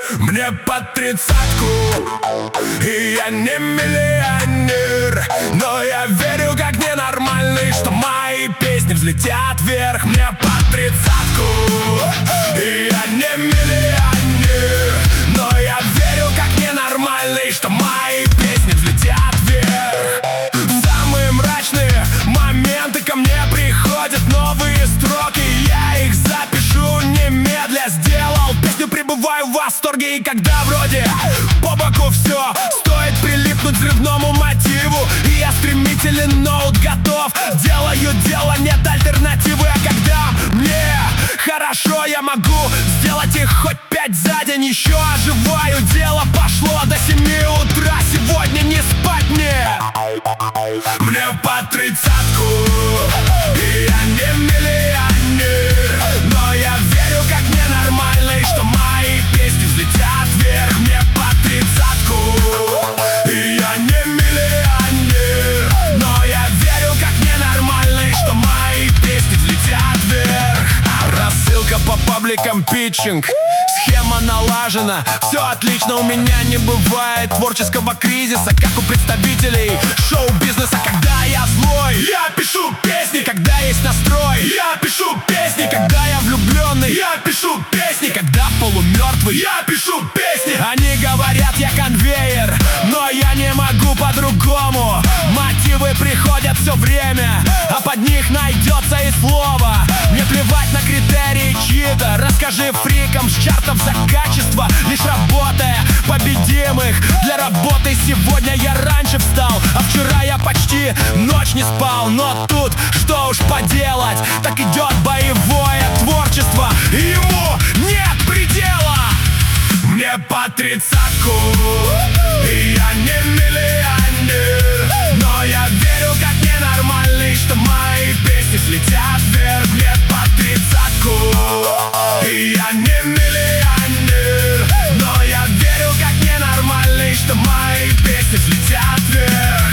Мне под 30-ку, и я не миллионер, но я верю как ненормальный, что мои песни взлетят вверх. Мне под 30-ку, и я не миллионер, но я верю как ненормальный, что мои песни взлетят вверх. В самые мрачные моменты ко мне приходят новые строки, я их запишу немедля. Сделал песню, пребываю в восторге, и когда вроде по боку все, стоит прилипнуть взрывному мотиву, и я стремителен, ноут готов, делаю дело, нет альтернативы. А когда мне хорошо, я могу сделать их хоть 5 за день. Еще оживаю, дело пошло до 7 утра, сегодня не спать мне. Мне под 30-ку, и я не миллионер, но я верю как ненормальный, что мои песни взлетят вверх. Мне под 30-ку, и я не миллионер, но я верю как ненормальный, что мои песни взлетят вверх. Рассылка по пабликам, питчинг, схема налажена, все отлично, у меня не бывает творческого кризиса, как у представителей шоу-бизнеса. Когда я злой, я пишу песни. Когда есть настрой, я пишу песни. Когда я влюбленный, я пишу песни. Когда полумертвый, я пишу песни. Они говорят, я конвейер, но я не могу по-другому. Мотивы приходят все время, а под них найдется и слово. Мне плевать на критерии чьи-то, расскажи фрикам с чартов за качество, лишь работая победимых. Для работы сегодня я раньше встал, а вчера я почти ночь не спал. Но тут что уж поделать, так идет боевое творчество, и ему нет предела. Мне по 30-ку, и я не миллионер, но я верю как ненормальный, что мои песни взлетят вверх. Мне по 30-ку, и я не миллионер, но я верю как ненормальный, что мои песни взлетят вверх.